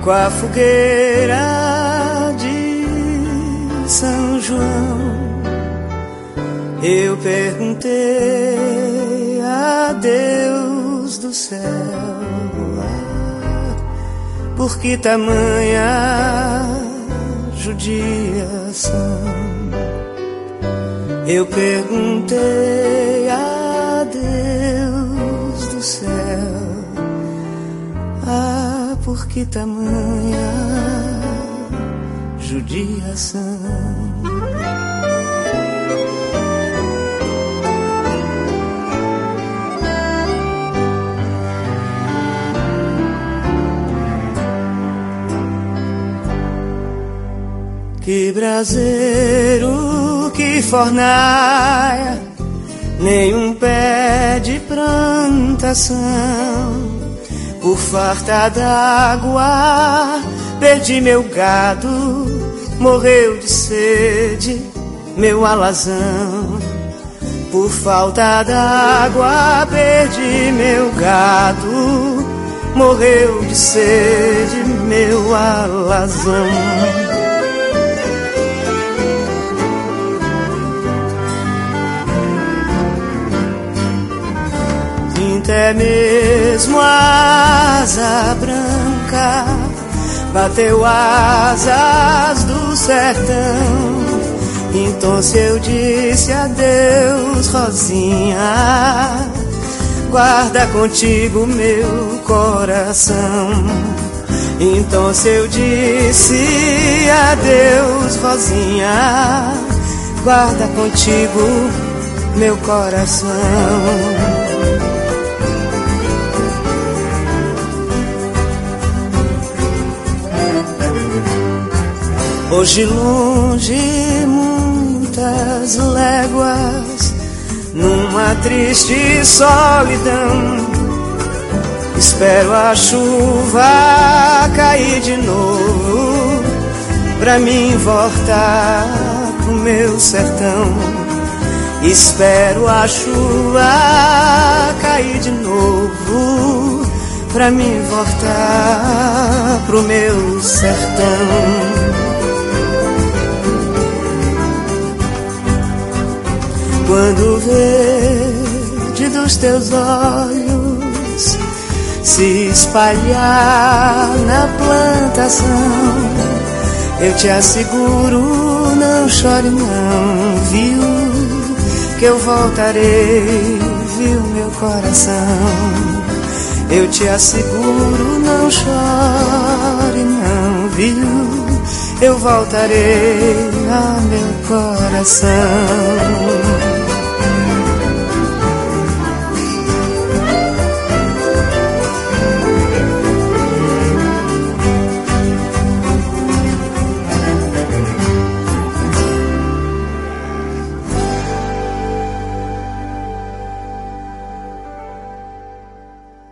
com a fogueira de São João. Eu perguntei a Deus do céu, por que tamanha judiação? Eu perguntei a Deus do céu, por que tamanha judiação? Que braseiro, que fornaia, nenhum pé de plantação. Por farta d'água perdi meu gado, morreu de sede meu alazão. Por falta d'água perdi meu gado, morreu de sede meu alazão. Até mesmo a asa branca bateu asas do sertão. Então se eu disse adeus, Rosinha, guarda contigo meu coração. Então se eu disse adeus, Rosinha, guarda contigo meu coração. Hoje longe, muitas léguas, numa triste solidão, espero a chuva cair de novo, pra mim voltar pro meu sertão. Espero a chuva cair de novo, pra mim voltar pro meu sertão. Quando o verde dos teus olhos se espalhar na plantação, eu te asseguro, não chore não, viu? Que eu voltarei, viu meu coração? Eu te asseguro, não chore não, viu? Eu voltarei, meu coração.